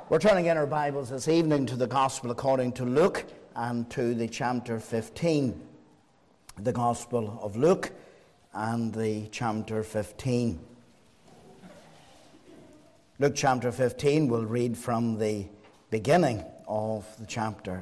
We're turning in our Bibles this evening to the Gospel according to Luke and to the chapter 15. The Gospel of Luke and the chapter 15. Luke chapter 15 will read from the beginning of the chapter.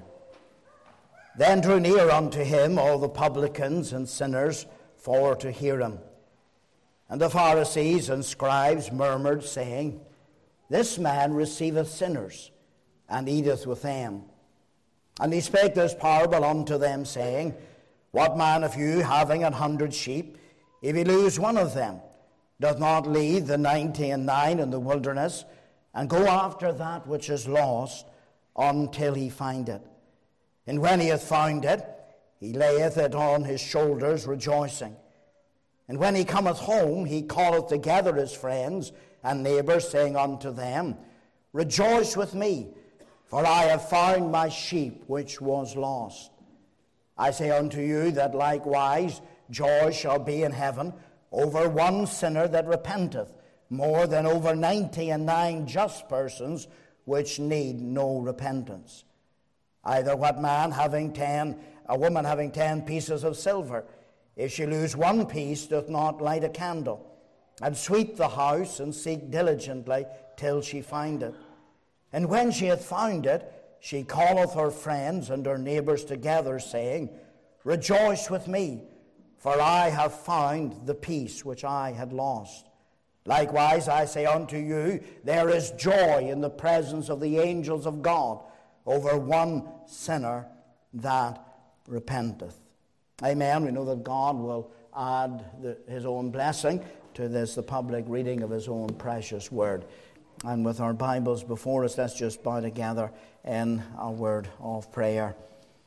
Then drew near unto him all the publicans and sinners for to hear him. And the Pharisees and scribes murmured, saying, This man receiveth sinners, and eateth with them. And he spake this parable unto them, saying, What man of you, having 100 sheep, if he lose one of them, doth not leave the 99 in the wilderness, and go after that which is lost, until he find it? And when he hath found it, he layeth it on his shoulders, rejoicing. And when he cometh home, he calleth together his friends and neighbors, saying unto them, Rejoice with me, for I have found my sheep which was lost. I say unto you that likewise joy shall be in heaven over one sinner that repenteth, more than over 99 just persons which need no repentance. Either what man a woman having 10 pieces of silver, if she lose one piece, doth not light a candle, and sweep the house, and seek diligently till she find it. And when she hath found it, she calleth her friends and her neighbors together, saying, Rejoice with me, for I have found the piece which I had lost. Likewise, I say unto you, there is joy in the presence of the angels of God over one sinner that repenteth. Amen. We know that God will add his own blessing to this, the public reading of his own precious word. And with our Bibles before us, let's just bow together in a word of prayer.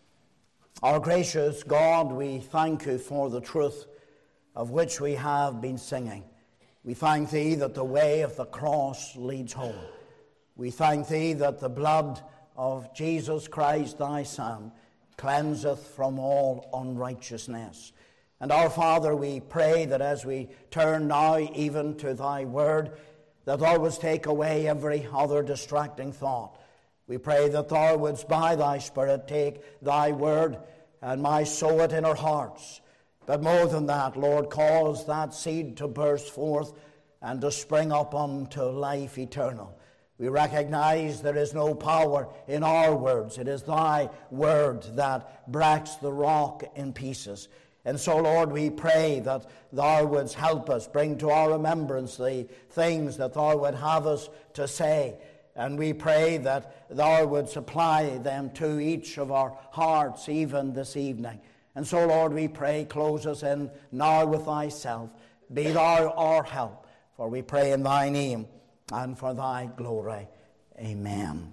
Our gracious God, we thank you for the truth of which we have been singing. We thank thee that the way of the cross leads home. We thank thee that the blood of Jesus Christ, thy Son, cleanseth from all unrighteousness. And our Father, we pray that as we turn now even to thy word, that thou wouldst take away every other distracting thought. We pray that thou wouldst by thy Spirit take thy word and sow it in our hearts. But more than that, Lord, cause that seed to burst forth and to spring up unto life eternal. We recognize there is no power in our words. It is thy word that breaks the rock in pieces. And so, Lord, we pray that thou wouldst help us, bring to our remembrance the things that thou would have us to say. And we pray that thou would supply them to each of our hearts even this evening. And so, Lord, we pray, close us in now with thyself. Be thou our help, for we pray in thy name and for thy glory. Amen.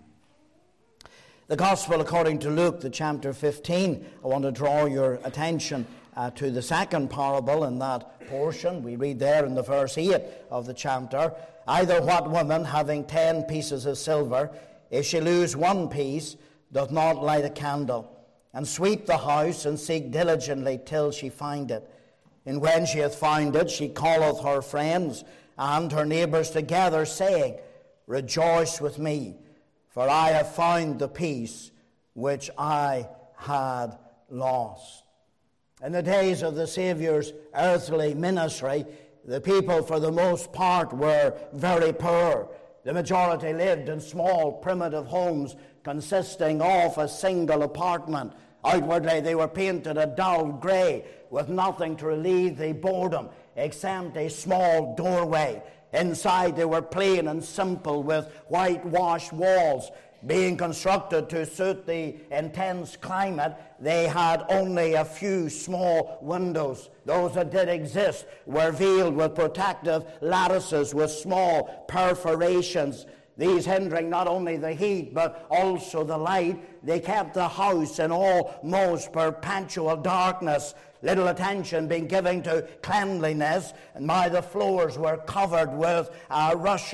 The Gospel according to Luke, the chapter 15, I want to draw your attention to the second parable in that portion. We read there in the verse 8 of the chapter, Either what woman having 10 pieces of silver, if she lose one piece, doth not light a candle, and sweep the house, and seek diligently till she find it. And when she hath found it, she calleth her friends and her neighbors together, saying, Rejoice with me, for I have found the piece which I had lost. In the days of the Saviour's earthly ministry, the people for the most part were very poor. The majority lived in small primitive homes consisting of a single apartment. Outwardly they were painted a dull grey with nothing to relieve the boredom except a small doorway. Inside they were plain and simple with whitewashed walls. Being constructed to suit the intense climate, they had only a few small windows. Those that did exist were veiled with protective lattices with small perforations. These hindering not only the heat but also the light, they kept the house in almost perpetual darkness. Little attention being given to cleanliness, and the floors were covered with rushes.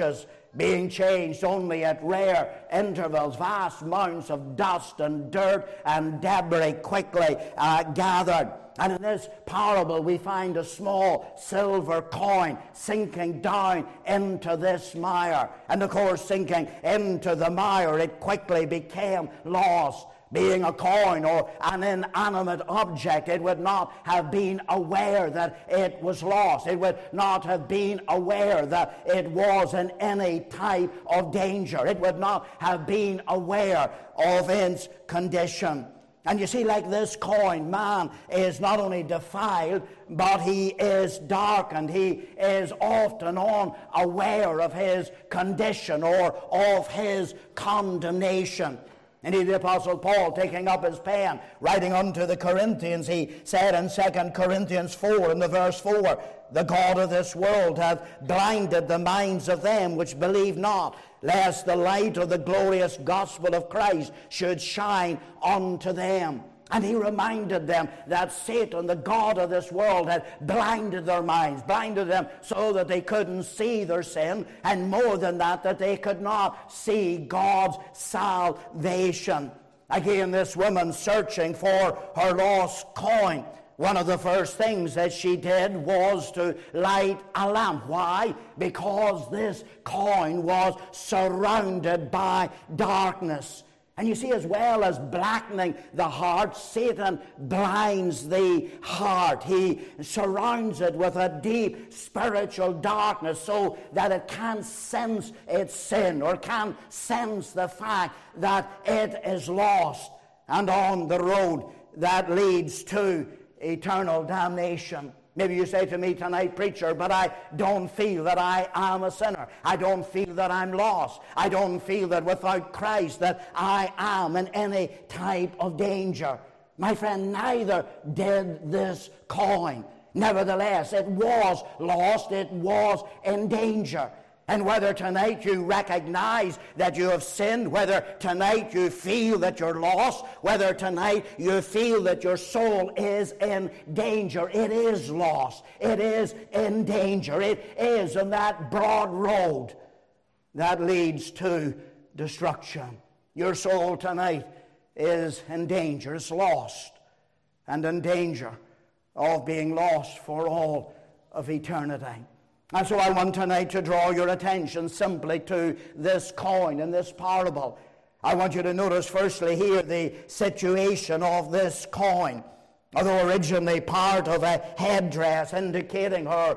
being changed only at rare intervals. Vast mounds of dust and dirt and debris quickly gathered. And in this parable we find a small silver coin sinking down into this mire. And of course, sinking into the mire, it quickly became lost. Being a coin or an inanimate object, it would not have been aware that it was lost. It would not have been aware that it was in any type of danger. It would not have been aware of its condition. And you see, like this coin, man is not only defiled, but he is darkened. He is often unaware of his condition or of his condemnation. Indeed, the Apostle Paul, taking up his pen, writing unto the Corinthians, he said in 2 Corinthians 4, in the verse 4, the God of this world hath blinded the minds of them which believe not, lest the light of the glorious gospel of Christ should shine unto them. And he reminded them that Satan, the god of this world, had blinded their minds, blinded them so that they couldn't see their sin, and more than that, that they could not see God's salvation. Again, this woman searching for her lost coin, one of the first things that she did was to light a lamp. Why? Because this coin was surrounded by darkness. And you see, as well as blackening the heart, Satan blinds the heart. He surrounds it with a deep spiritual darkness so that it can't sense its sin or can't sense the fact that it is lost and on the road that leads to eternal damnation. Maybe you say to me tonight, preacher, but I don't feel that I am a sinner. I don't feel that I'm lost. I don't feel that without Christ that I am in any type of danger. My friend, neither did this coin. Nevertheless, it was lost. It was in danger. And whether tonight you recognize that you have sinned, whether tonight you feel that you're lost, whether tonight you feel that your soul is in danger, it is lost. It is in danger. It is on that broad road that leads to destruction. Your soul tonight is in danger. It's lost and in danger of being lost for all of eternity. And so I want tonight to draw your attention simply to this coin in this parable. I want you to notice firstly here the situation of this coin. Although originally part of a headdress indicating her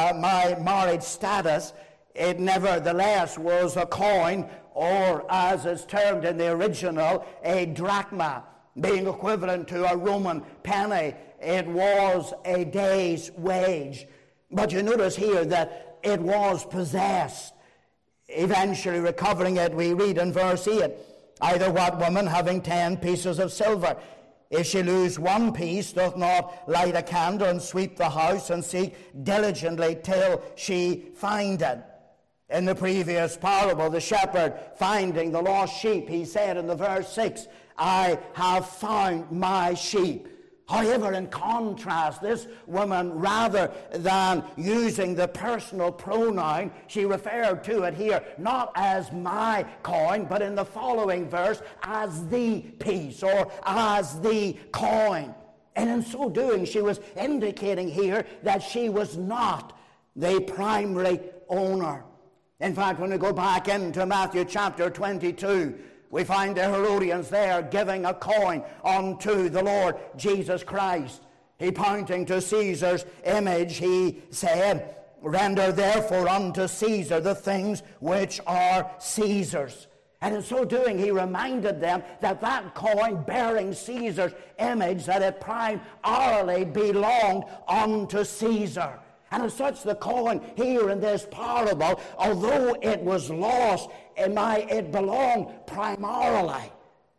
my marriage status, it nevertheless was a coin, or as is termed in the original, a drachma, being equivalent to a Roman penny. It was a day's wage. But you notice here that it was possessed. Eventually recovering it, we read in verse 8, either what woman having 10 pieces of silver, if she lose one piece, doth not light a candle and sweep the house and seek diligently till she find it. In the previous parable, the shepherd finding the lost sheep, he said in the verse 6, I have found my sheep. However, in contrast, this woman, rather than using the personal pronoun, she referred to it here not as my coin, but in the following verse, as the piece or as the coin. And in so doing, she was indicating here that she was not the primary owner. In fact, when we go back into Matthew chapter 22, we find the Herodians there giving a coin unto the Lord Jesus Christ. He, pointing to Caesar's image, he said, render therefore unto Caesar the things which are Caesar's. And in so doing, he reminded them that that coin bearing Caesar's image, that it primarily belonged unto Caesar. And as such, the coin here in this parable, although it was lost, it belonged primarily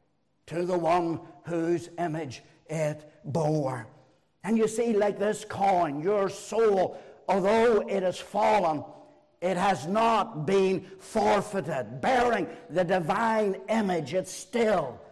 to the one whose image it bore. And you see, like this coin, your soul, although it has fallen, it has not been forfeited. Bearing the divine image, it still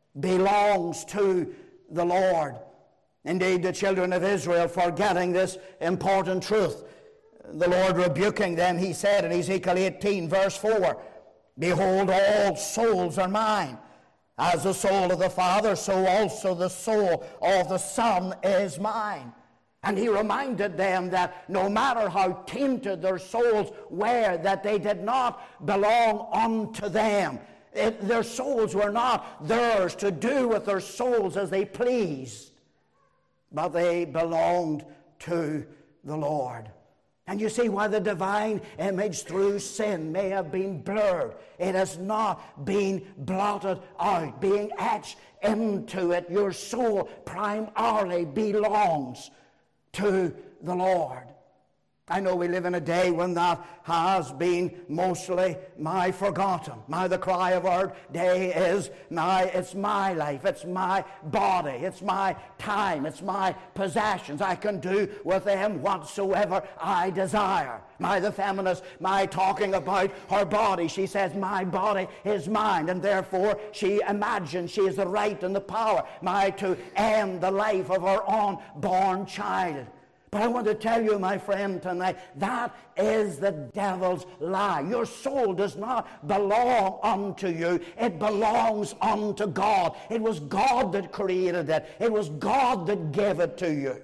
belongs to the Lord. Indeed, the children of Israel, forgetting this important truth, The Lord rebuking them, he said in Ezekiel 18, verse 4, "Behold, all souls are mine. As the soul of the Father, so also the soul of the Son is mine." And he reminded them that no matter how tainted their souls were, that they did not belong unto them. Their souls were not theirs to do with their souls as they pleased, but they belonged to the Lord. And you see why the divine image through sin may have been blurred. It has not been blotted out, being etched into it. Your soul primarily belongs to the Lord. I know we live in a day when that has been mostly forgotten. The cry of our day is it's my life, it's my body, it's my time, it's my possessions. I can do with them whatsoever I desire. The feminist, talking about her body, she says, my body is mine, and therefore she imagines she has the right and the power to end the life of her unborn child. But I want to tell you, my friend, tonight, that is the devil's lie. Your soul does not belong unto you. It belongs unto God. It was God that created it. It was God that gave it to you.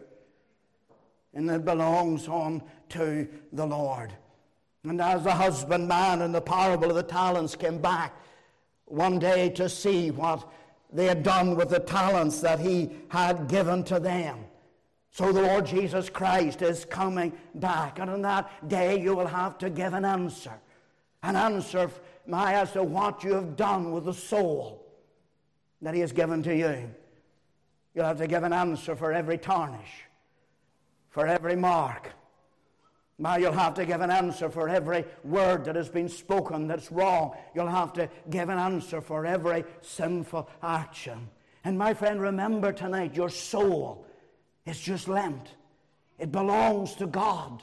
And it belongs unto the Lord. And as the husbandman in the parable of the talents came back one day to see what they had done with the talents that he had given to them, so the Lord Jesus Christ is coming back. And on that day you will have to give an answer. An answer as to what you have done with the soul that he has given to you. You'll have to give an answer for every tarnish, for every mark. You'll have to give an answer for every word that has been spoken that's wrong. You'll have to give an answer for every sinful action. And my friend, remember tonight, your soul, it's just lent. It belongs to God.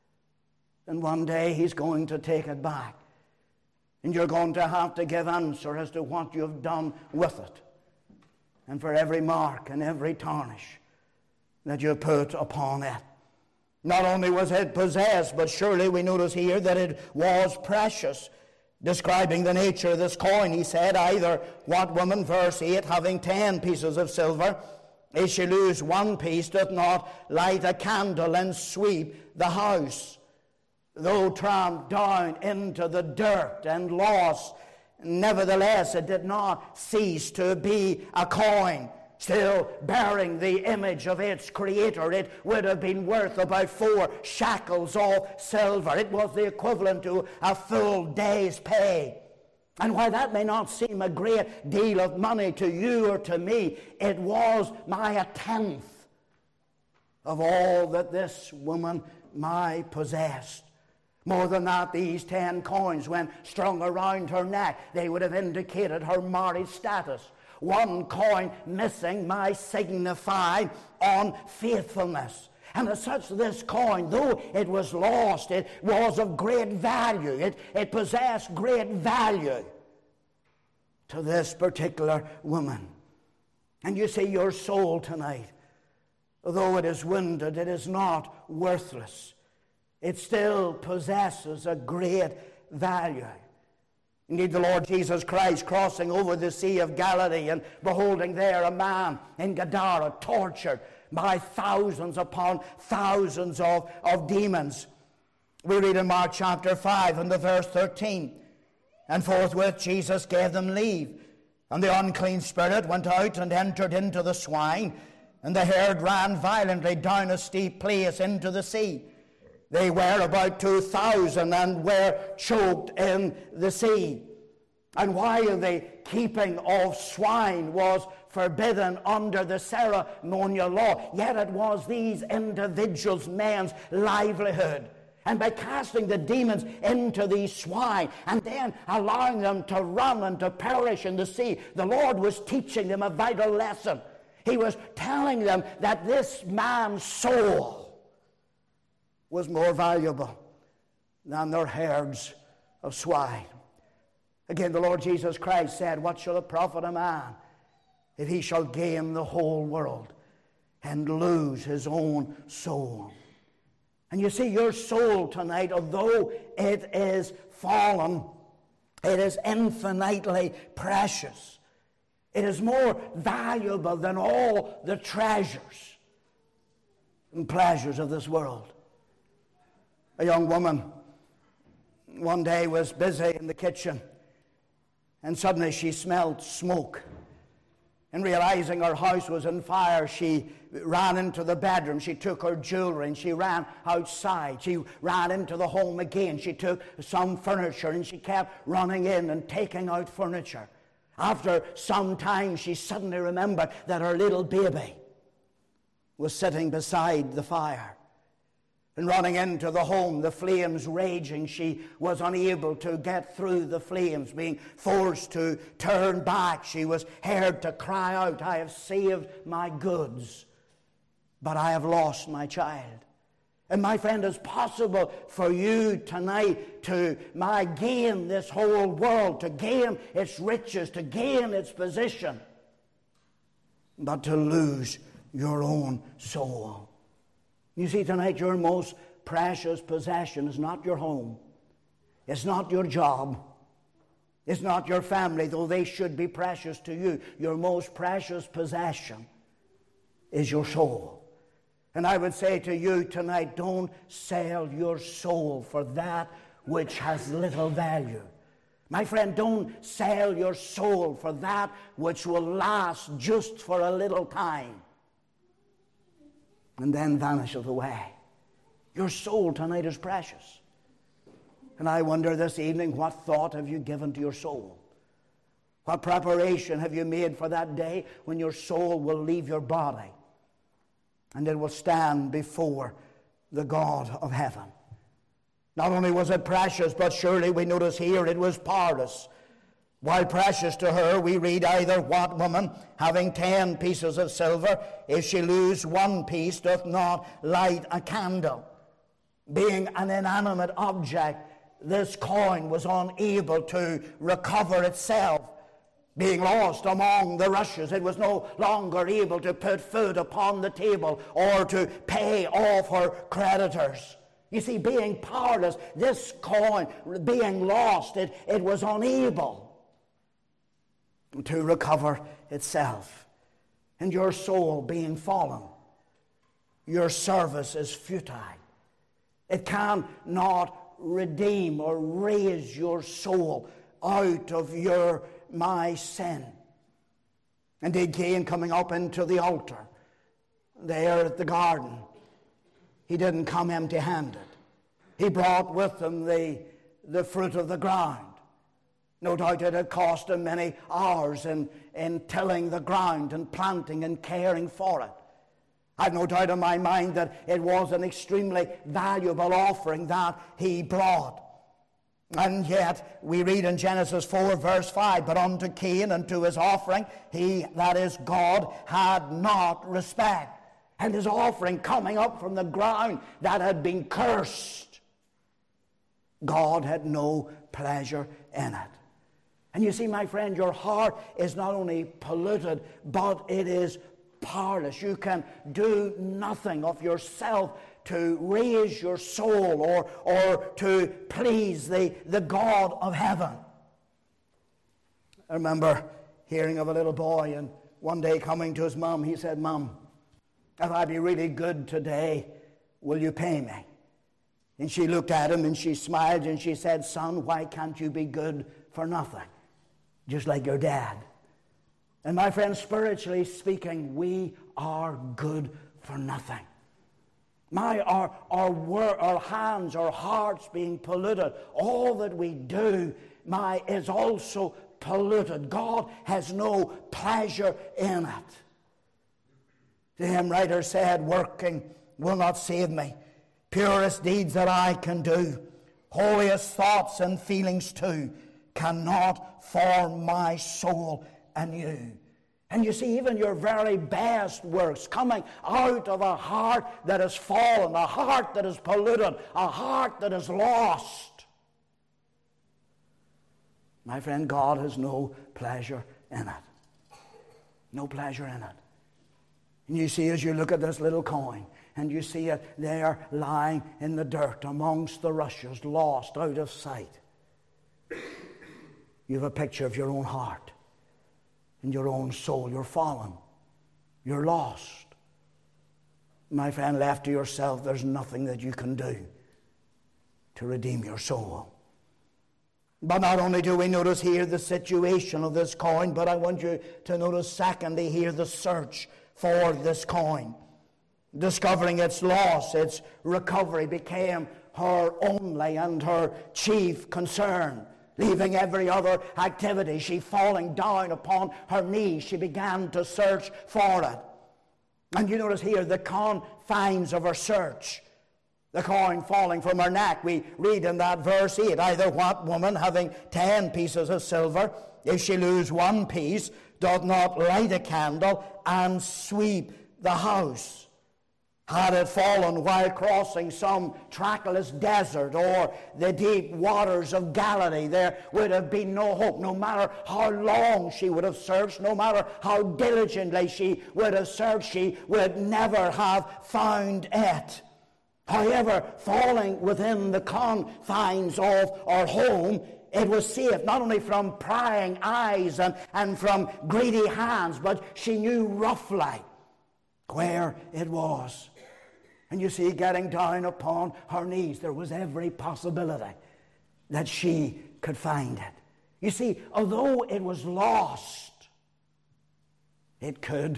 And one day he's going to take it back. And you're going to have to give answer as to what you've done with it. And for every mark and every tarnish that you put upon it. Not only was it possessed, but surely we notice here that it was precious. Describing the nature of this coin, he said, either what woman, verse 8, having 10 pieces of silver, if she lose one piece, doth not light a candle and sweep the house. Though tramped down into the dirt and lost, nevertheless it did not cease to be a coin, still bearing the image of its creator. It would have been worth about 4 shekels of silver. It was the equivalent to a full day's pay. And while that may not seem a great deal of money to you or to me, it was a tenth of all that this woman possessed. More than that, these 10 coins, when strung around her neck, they would have indicated her married status. One coin missing signify unfaithfulness. And as such, this coin, though it was lost, it was of great value. It possessed great value to this particular woman. And you see, your soul tonight, though it is wounded, it is not worthless. It still possesses a great value. Indeed, the Lord Jesus Christ crossing over the Sea of Galilee and beholding there a man in Gadara tortured by thousands upon thousands of demons. We read in Mark chapter 5 and the verse 13, and forthwith Jesus gave them leave, and the unclean spirit went out and entered into the swine, and the herd ran violently down a steep place into the sea. They were about 2,000 and were choked in the sea. And while the keeping of swine was forbidden under the ceremonial law, yet it was these individuals' men's livelihood. And by casting the demons into these swine and then allowing them to run and to perish in the sea, the Lord was teaching them a vital lesson. He was telling them that this man's soul was more valuable than their herds of swine. Again, the Lord Jesus Christ said, what shall it profit a man if he shall gain the whole world and lose his own soul? And you see, your soul tonight, although it is fallen, it is infinitely precious. It is more valuable than all the treasures and pleasures of this world. A young woman one day was busy in the kitchen, and suddenly she smelled smoke. And realizing her house was on fire, she ran into the bedroom. She took her jewelry and she ran outside. She ran into the home again. She took some furniture and she kept running in and taking out furniture. After some time, she suddenly remembered that her little baby was sitting beside the fire. And running into the home, the flames raging, she was unable to get through the flames, being forced to turn back. She was heard to cry out, "I have saved my goods, but I have lost my child." And my friend, it's possible for you tonight to gain this whole world, to gain its riches, to gain its position, but to lose your own soul. You see, tonight your most precious possession is not your home. It's not your job. It's not your family, though they should be precious to you. Your most precious possession is your soul. And I would say to you tonight, don't sell your soul for that which has little value. My friend, don't sell your soul for that which will last just for a little time and then vanisheth away. Your soul tonight is precious. And I wonder this evening, what thought have you given to your soul? What preparation have you made for that day when your soul will leave your body and it will stand before the God of heaven? Not only was it precious, but surely we notice here it was perilous. While precious to her, we read, either what woman, having 10 pieces of silver, if she lose one piece, doth not light a candle? Being an inanimate object, this coin was unable to recover itself. Being lost among the rushes, it was no longer able to put food upon the table or to pay off her creditors. You see, being powerless, this coin being lost, it was unable to recover itself. And your soul being fallen, your service is futile. It cannot redeem or raise your soul out of my sin. Indeed, Cain, coming up into the altar there at the garden, he didn't come empty-handed. He brought with him the fruit of the ground. No doubt it had cost him many hours in tilling the ground and planting and caring for it. I've no doubt in my mind that it was an extremely valuable offering that he brought. And yet we read in Genesis 4 verse 5, but unto Cain and to his offering he, that is God, had not respect. And his offering coming up from the ground that had been cursed, God had no pleasure in it. And you see, my friend, your heart is not only polluted, but it is powerless. You can do nothing of yourself to raise your soul or to please the God of heaven. I remember hearing of a little boy, and one day coming to his mom, he said, "Mom, if I be really good today, will you pay me?" And she looked at him and she smiled and she said, "Son, why can't you be good for nothing? Just like your dad." And my friend, spiritually speaking, we are good for nothing. Our hands, our hearts being polluted, all that we do is also polluted. God has no pleasure in it. The hymn writer said, "Working will not save me. Purest deeds that I can do, holiest thoughts and feelings too, cannot form my soul anew." And you see, even your very best works coming out of a heart that is fallen, a heart that is polluted, a heart that is lost. My friend, God has no pleasure in it. No pleasure in it. And you see, as you look at this little coin, and you see it there lying in the dirt amongst the rushes, lost out of sight. You have a picture of your own heart and your own soul. You're fallen. You're lost. My friend, left to yourself, there's nothing that you can do to redeem your soul. But not only do we notice here the situation of this coin, but I want you to notice secondly here the search for this coin. Discovering its loss, its recovery became her only and her chief concern. Leaving every other activity, she falling down upon her knees, she began to search for it. And you notice here the confines of her search. The coin falling from her neck. We read in that verse 8, either what woman having 10 pieces of silver, if she lose 1 piece, doth not light a candle and sweep the house? Had it fallen while crossing some trackless desert or the deep waters of Galilee, there would have been no hope. No matter how long she would have searched, no matter how diligently she would have searched, she would never have found it. However, falling within the confines of our home, it was safe not only from prying eyes and from greedy hands, but she knew roughly where it was. And you see, getting down upon her knees, there was every possibility that she could find it. You see, although it was lost, it could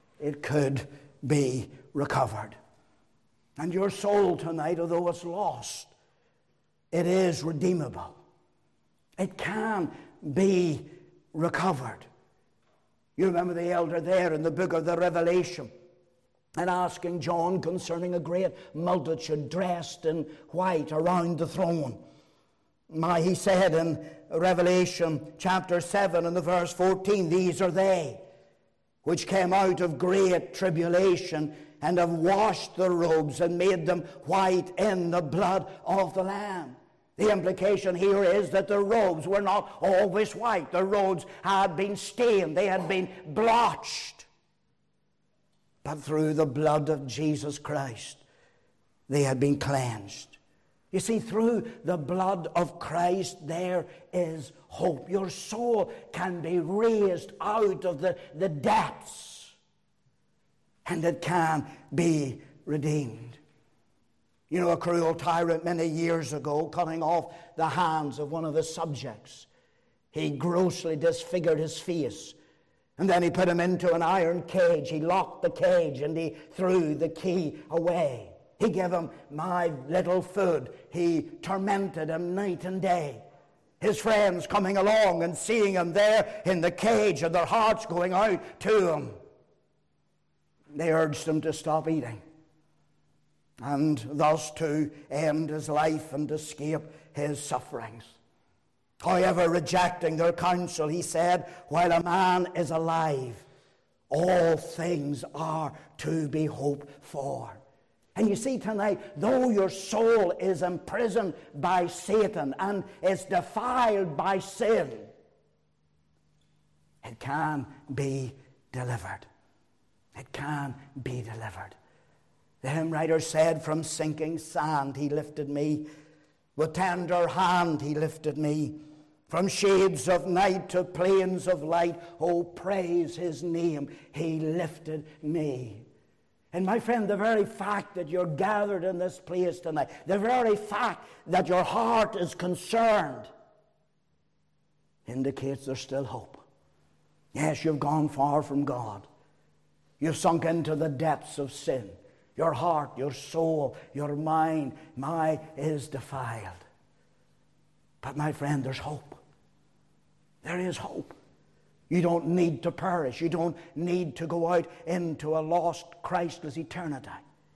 be recovered. And your soul tonight, although it's lost, it is redeemable. It can be recovered. You remember the elder there in the book of the Revelation, and asking John concerning a great multitude dressed in white around the throne. He said in Revelation chapter 7 and the verse 14, these are they which came out of great tribulation and have washed their robes and made them white in the blood of the Lamb. The implication here is that the robes were not always white. The robes had been stained. They had been blotched. But through the blood of Jesus Christ, they had been cleansed. You see, through the blood of Christ, there is hope. Your soul can be raised out of the depths, and it can be redeemed. You know, a cruel tyrant many years ago, cutting off the hands of one of his subjects, he grossly disfigured his face. And then he put him into an iron cage. He locked the cage and he threw the key away. He gave him my little food. He tormented him night and day. His friends coming along and seeing him there in the cage and their hearts going out to him, they urged him to stop eating and thus to end his life and escape his sufferings. However, rejecting their counsel, he said, while a man is alive, all things are to be hoped for. And you see tonight, though your soul is imprisoned by Satan and is defiled by sin, it can be delivered. It can be delivered. The hymn writer said, from sinking sand he lifted me, with tender hand he lifted me. From shades of night to plains of light, oh, praise his name, he lifted me. And my friend, the very fact that you're gathered in this place tonight, the very fact that your heart is concerned, indicates there's still hope. Yes, you've gone far from God. You've sunk into the depths of sin. Your heart, your soul, your mind, is defiled. But my friend, there's hope. There is hope. You don't need to perish. You don't need to go out into a lost, Christless eternity.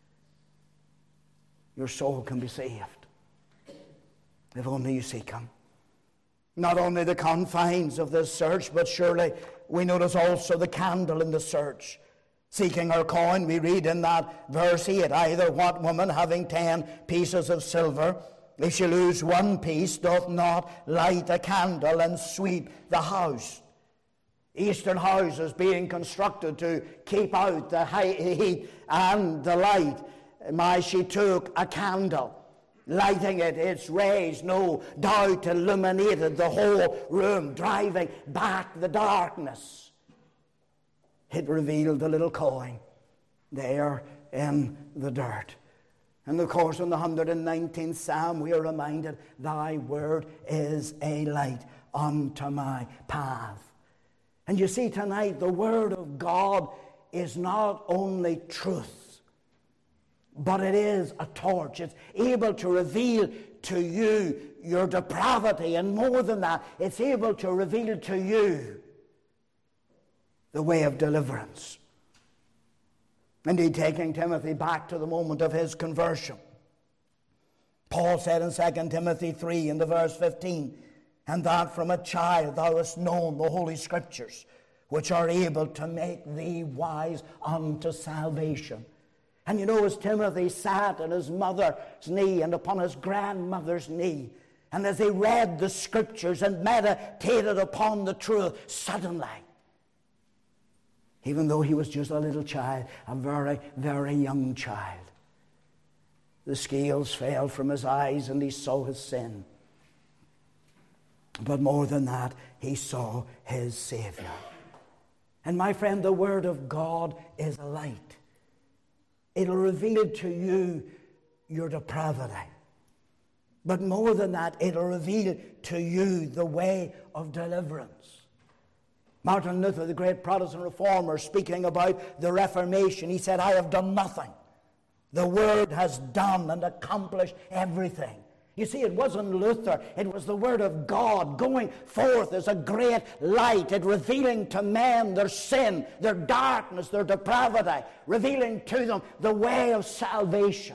Your soul can be saved if only you seek him. Not only the confines of this search, but surely we notice also the candle in the search. Seeking her coin, we read in that verse 8, either what woman having 10 pieces of silver, if she lose 1 piece, doth not light a candle and sweep the house. Eastern houses being constructed to keep out the heat and the light. she took a candle, lighting it, its rays no doubt illuminated the whole room, driving back the darkness. It revealed the little coin there in the dirt. And of course, in the 119th Psalm, we are reminded, thy word is a light unto my path. And you see, tonight, the word of God is not only truth, but it is a torch. It's able to reveal to you your depravity, and more than that, it's able to reveal to you the way of deliverance. Indeed, taking Timothy back to the moment of his conversion, Paul said in 2 Timothy 3 in the verse 15, and that from a child thou hast known the Holy Scriptures, which are able to make thee wise unto salvation. And you know, as Timothy sat on his mother's knee and upon his grandmother's knee, and as they read the Scriptures and meditated upon the truth, suddenly, even though he was just a little child, a very, very young child, the scales fell from his eyes and he saw his sin. But more than that, he saw his Savior. And my friend, the Word of God is a light. It'll reveal to you your depravity. But more than that, it'll reveal to you the way of deliverance. Martin Luther, the great Protestant reformer, speaking about the Reformation, he said, I have done nothing. The Word has done and accomplished everything. You see, it wasn't Luther, it was the Word of God going forth as a great light, it revealing to men their sin, their darkness, their depravity, revealing to them the way of salvation,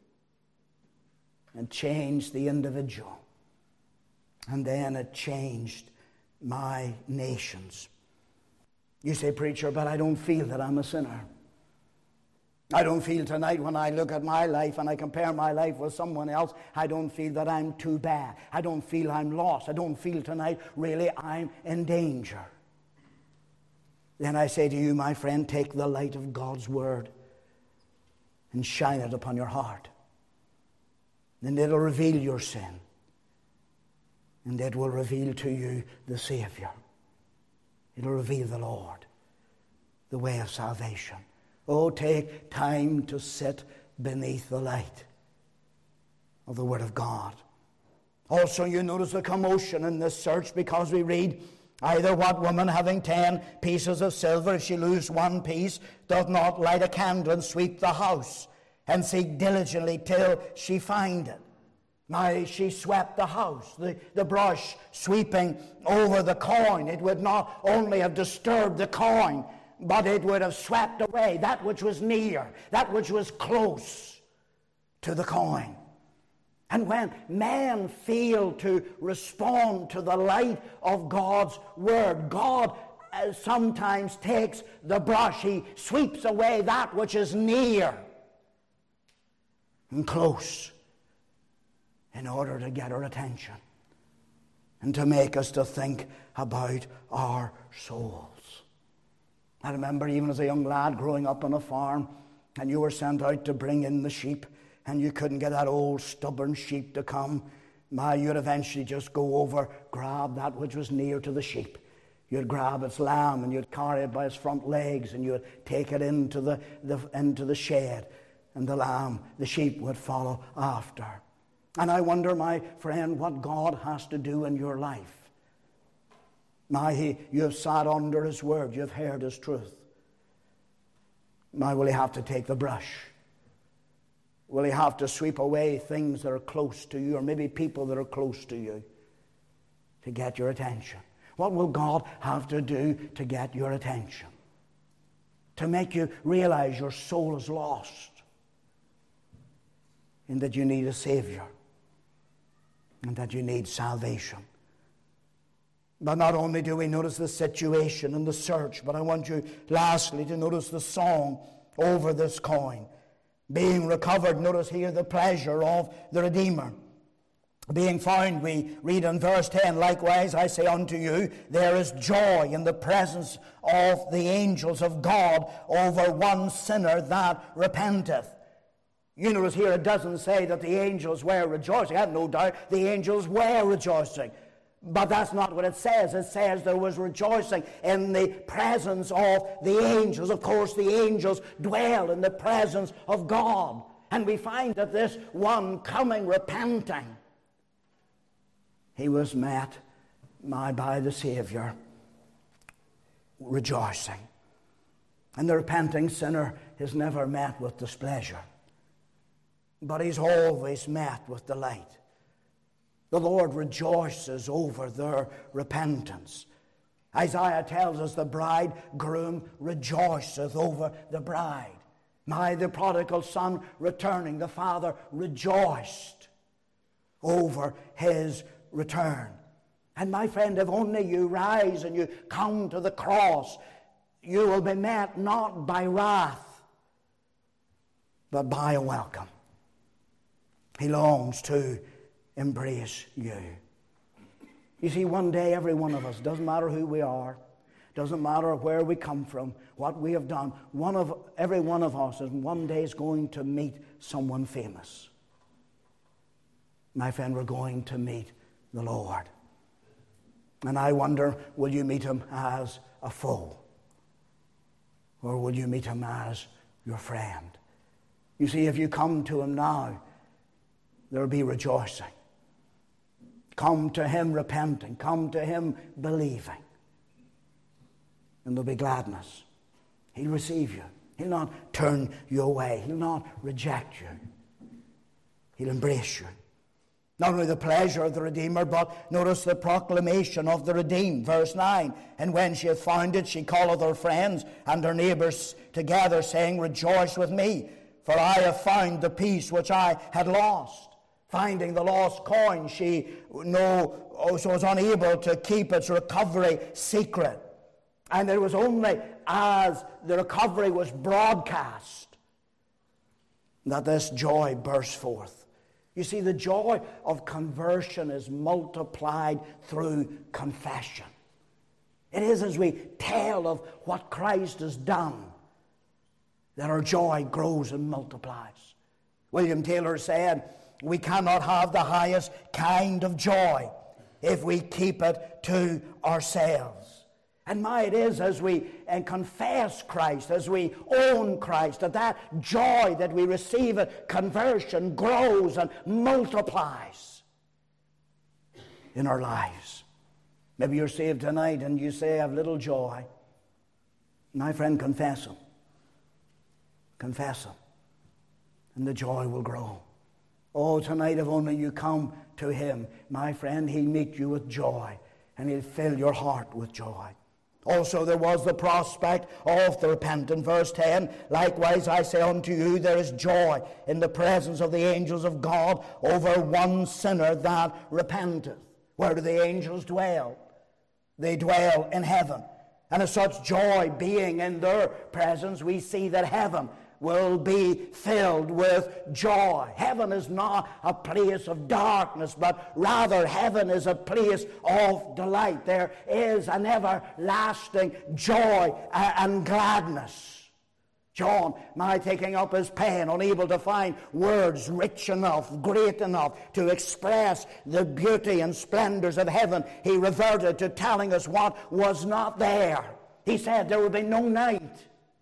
and changed the individual. And then it changed my nations. You say, preacher, but I don't feel that I'm a sinner. I don't feel tonight, when I look at my life and I compare my life with someone else, I don't feel that I'm too bad. I don't feel I'm lost. I don't feel tonight really I'm in danger. Then I say to you, my friend, take the light of God's Word and shine it upon your heart. Then it'll reveal your sin. And it will reveal to you the Savior. It'll reveal the Lord, the way of salvation. Oh, take time to sit beneath the light of the Word of God. Also, you notice the commotion in this search, because we read, either what woman having 10 pieces of silver, if she lose one piece, doth not light a candle and sweep the house, and seek diligently till she find it. Now, she swept the house, the brush sweeping over the coin. It would not only have disturbed the coin, but it would have swept away that which was near, that which was close to the coin. And when men fail to respond to the light of God's Word, God sometimes takes the brush. He sweeps away that which is near and close, in order to get our attention and to make us to think about our souls. I remember even as a young lad growing up on a farm, and you were sent out to bring in the sheep, and you couldn't get that old stubborn sheep to come. You'd eventually just go over, grab that which was near to the sheep. You'd grab its lamb and you'd carry it by its front legs, and you'd take it into the shed, and the sheep would follow after. And I wonder, my friend, what God has to do in your life. You have sat under His Word, you have heard His truth. Now, will He have to take the brush? Will He have to sweep away things that are close to you, or maybe people that are close to you, to get your attention? What will God have to do to get your attention? To make you realize your soul is lost, and that you need a Savior, and that you need salvation. But not only do we notice the situation and the search, but I want you lastly to notice the song over this coin. Being recovered, notice here the pleasure of the Redeemer. Being found, we read in verse 10, likewise I say unto you, there is joy in the presence of the angels of God over one sinner that repenteth. You notice here it doesn't say that the angels were rejoicing. I have no doubt the angels were rejoicing. But that's not what it says. It says there was rejoicing in the presence of the angels. Of course, the angels dwell in the presence of God. And we find that this one coming repenting, he was met by the Savior rejoicing. And the repenting sinner is never met with displeasure, but he's always met with delight. The Lord rejoices over their repentance. Isaiah tells us the bridegroom rejoiceth over the bride. The prodigal son returning, the father rejoiced over his return. And my friend, if only you rise and you come to the cross, you will be met not by wrath, but by a welcome. He longs to embrace you. You see, one day every one of us, doesn't matter who we are, doesn't matter where we come from, what we have done, every one of us is one day is going to meet someone famous. My friend, we're going to meet the Lord. And I wonder, will you meet him as a foe? Or will you meet him as your friend? You see, if you come to him now, there will be rejoicing. Come to him repenting. Come to him believing. And there'll be gladness. He'll receive you. He'll not turn you away. He'll not reject you. He'll embrace you. Not only the pleasure of the Redeemer, but notice the proclamation of the redeemed. Verse 9, and when she hath found it, she calleth her friends and her neighbors together, saying, rejoice with me, for I have found the peace which I had lost. Finding the lost coin, she was unable to keep its recovery secret. And it was only as the recovery was broadcast that this joy burst forth. You see, the joy of conversion is multiplied through confession. It is as we tell of what Christ has done that our joy grows and multiplies. William Taylor said, we cannot have the highest kind of joy if we keep it to ourselves. And it is as we confess Christ, as we own Christ, that joy that we receive at conversion grows and multiplies in our lives. Maybe you're saved tonight and you say, I have little joy. My friend, confess him. Confess him. And the joy will grow. Oh, tonight, if only you come to him, my friend, he'll meet you with joy, and he'll fill your heart with joy. Also, there was the prospect of the repentant. Verse 10, likewise I say unto you, there is joy in the presence of the angels of God over one sinner that repenteth. Where do the angels dwell? They dwell in heaven. And as such joy being in their presence, we see that heaven will be filled with joy. Heaven is not a place of darkness, but rather heaven is a place of delight. There is an everlasting joy and gladness. John, taking up his pen, unable to find words rich enough, great enough to express the beauty and splendors of heaven, he reverted to telling us what was not there. He said there would be no night.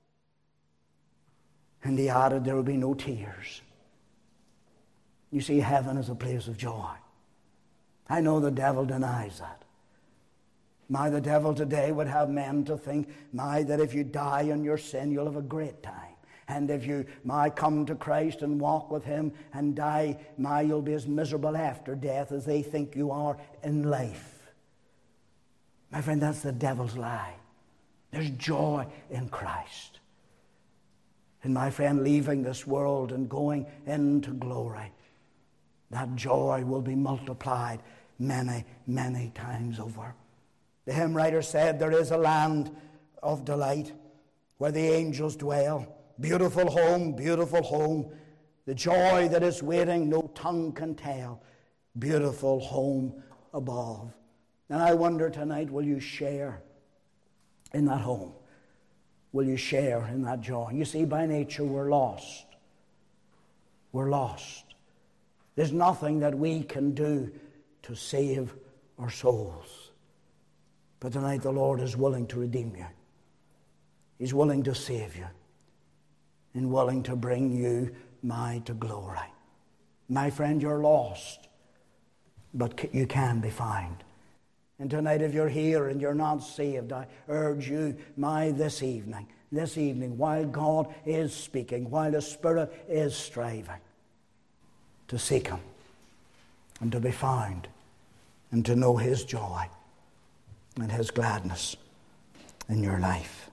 And he added, there will be no tears. You see, heaven is a place of joy. I know the devil denies that. The devil today would have men to think, that if you die in your sin, you'll have a great time. And if you, come to Christ and walk with him and die, you'll be as miserable after death as they think you are in life. My friend, that's the devil's lie. There's joy in Christ. And my friend, leaving this world and going into glory, that joy will be multiplied many, many times over. The hymn writer said, there is a land of delight where the angels dwell. Beautiful home, the joy that is waiting no tongue can tell. Beautiful home above. And I wonder tonight, will you share in that home? Will you share in that joy? You see, by nature we're lost. we're lost. There's nothing that we can do to save our souls. But tonight the Lord is willing to redeem you. He's willing to save you and willing to bring you to glory. My friend, you're lost, but you can be found. And tonight, if you're here and you're not saved, I urge you, this evening, while God is speaking, while the Spirit is striving, to seek Him and to be found and to know His joy and His gladness in your life.